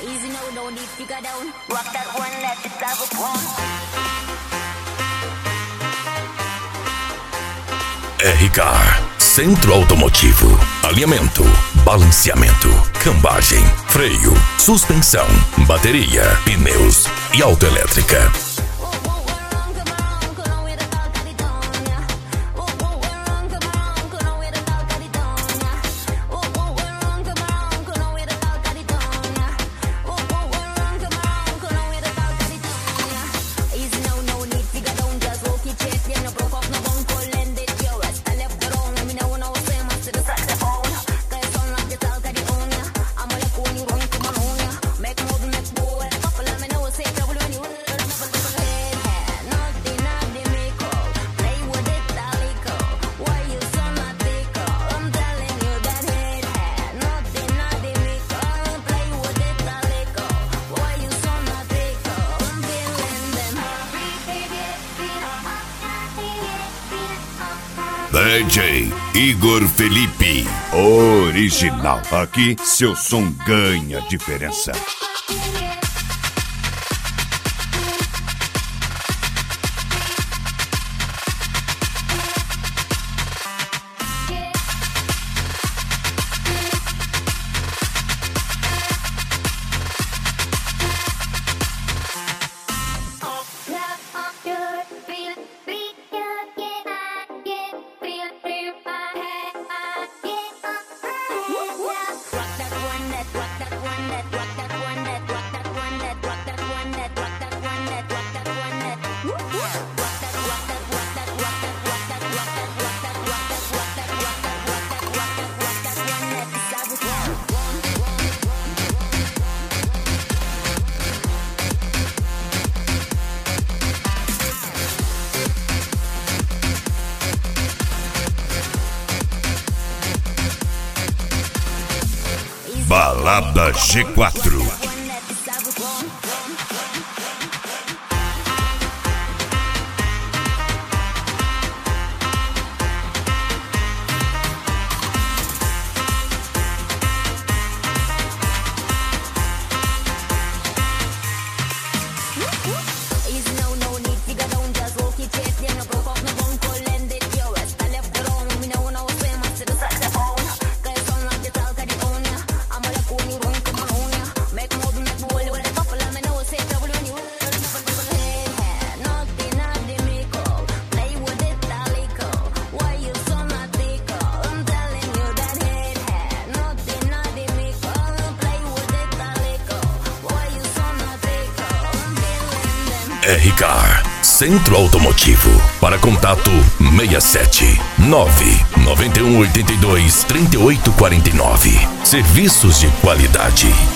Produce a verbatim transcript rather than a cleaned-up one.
R-Car, Centro Automotivo, alinhamento, balanceamento, cambagem, freio, suspensão, bateria, pneus e autoelétrica. D J Igor Felipe, original. Aqui seu som ganha diferença. Balada G quatro. R-Car, Centro Automotivo. Para contato seis sete nove nove um oito dois três oito quatro nove. Serviços de qualidade.